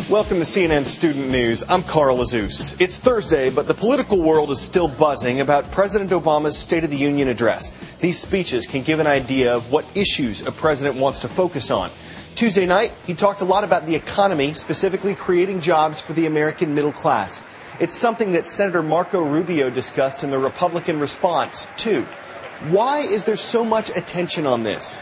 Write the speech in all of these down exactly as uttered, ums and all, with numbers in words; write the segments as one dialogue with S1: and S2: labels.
S1: Welcome to C N N Student News. I'm Carl Azus. It's Thursday, but the political world is still buzzing about President Obama's State of the Union address. These speeches can give an idea of what issues a president wants to focus on. Tuesday night, he talked a lot about the economy, specifically creating jobs for the American middle class. It's something that Senator Marco Rubio discussed in the Republican response, too. Why is there so much attention on this?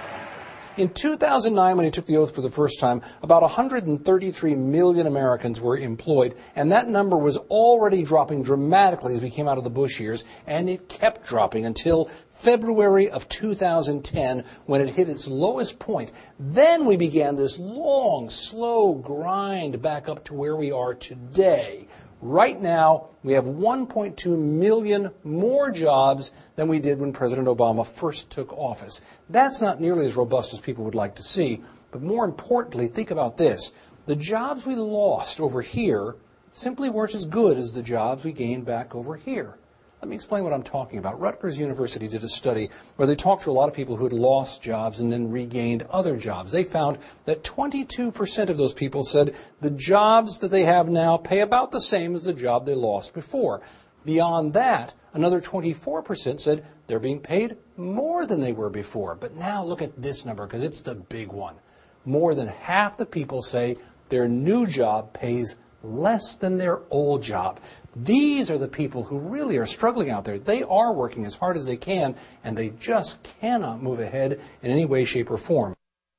S2: In two thousand nine, when he took the oath for the first time, about one hundred thirty-three million Americans were employed, and that number was already dropping dramatically as we came out of the Bush years, and it kept dropping until February of two thousand ten, when it hit its lowest point. Then we began this long, slow grind back up to where we are today. Right now, we have one point two million more jobs than we did when President Obama first took office. That's not nearly as robust as people would like to see. But more importantly, think about this. The jobs we lost over here simply weren't as good as the jobs we gained back over here. Let me explain what I'm talking about. Rutgers University did a study where they talked to a lot of people who had lost jobs and then regained other jobs. They found that twenty-two percent of those people said the jobs that they have now pay about the same as the job they lost before. Beyond that, another twenty-four percent said they're being paid more than they were before. But now look at this number, because it's the big one. More than half the people say their new job pays less than their old job. These are the people who really are struggling out there. They are working as hard as they can, and they just cannot move ahead in any way, shape, or form.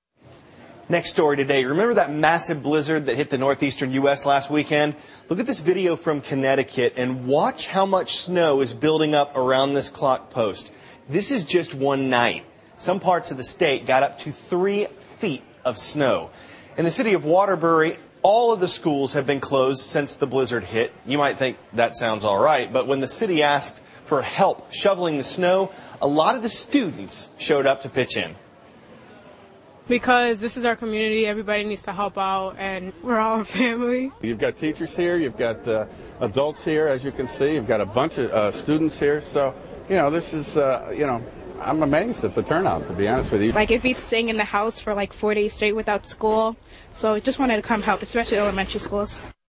S1: Next story today. Remember that massive blizzard that hit the northeastern U S last weekend? Look at this video from Connecticut and watch how much snow is building up around this clock post. This is just one night. Some parts of the state got up to three feet of snow. In the city of Waterbury, all of the schools have been closed since the blizzard hit. You might think that sounds all right, but when the city asked for help shoveling the snow, a lot of the students showed up to pitch in.
S3: Because this is our community, everybody needs to help out, and we're all a family.
S4: You've got teachers here, you've got uh, adults here, as you can see, you've got a bunch of uh, students here, so, you know, this is, uh, you know, I'm amazed at the turnout, to be honest with you.
S5: Like, it beats staying in the house for like four days straight without school. So just wanted to come help, especially elementary schools.